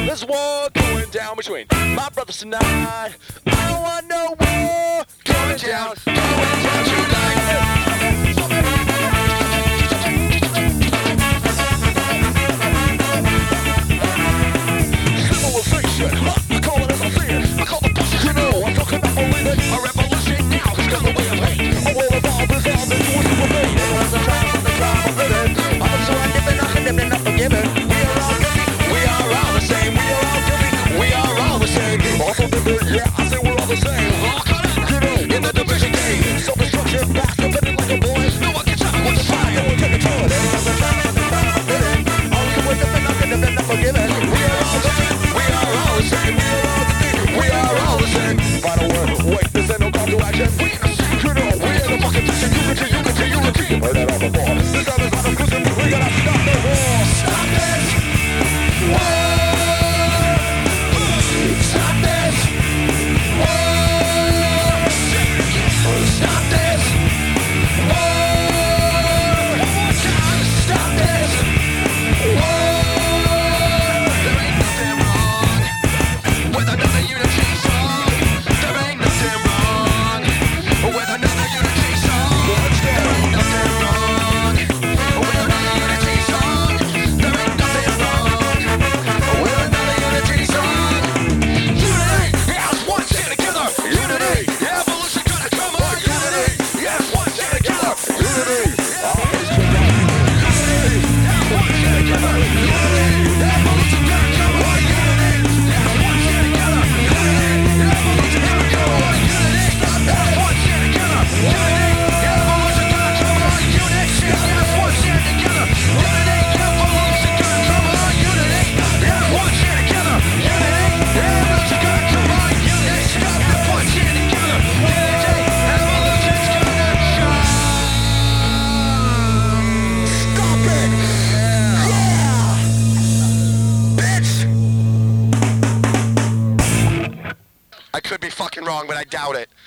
There's war going down between my brothers tonight. I don't want no war going down tonight. Civilization, I call it as I see it. I call the bullshit, you know. I'm talking about believing a revolution now. It's got the way of hate. A world evolved is all that's worth for me. It was the time of living. I'm so unforgiven, not forgiven. We are all guilty. We are all the same. We are all guilty. We are all the same. All forgiven, yeah, I say we're all the same. All caught up, you know, in the division game. Self-destruction, fast, living like a boy. No one can tell me what's the time. No one can control it. It was the time of living. All so unforgiven, not forgiven. We are all guilty. We are all the same. We are all the same. Final word. Wait, this ain't no call to action. We ain't the same. You know, we ain't the fucking vision. Unity. You heard that all before. This time is not a prison. We gotta stop the war. Stop this war. Stop this war. Stop this war. Stop this war. There ain't nothing wrong with another unity song. There ain't nothing wrong with another unity song. There ain't nothing wrong with another unity song. There ain't nothing wrong with another unity song. Unity, yes, one stand together. Unity, evolution gonna come on. Unity, yes, one stand together. Unity, always together. Unity, yes, one stand together. Unity, evolution gonna come on. Unity, yes, one stand together. Unity, evolution gonna come on. Unity, yes, one stand together. Unity, evolution gonna come on. Unity, yes, one stand together. Unity, evolution gonna come on. Unity, yes, one stand together. Unity, evolution gonna come on. Unity, yes, one stand together. Unity, evolution's gonna shine. Stop it! Yeah! Bitch! I could be fucking wrong, but I doubt it.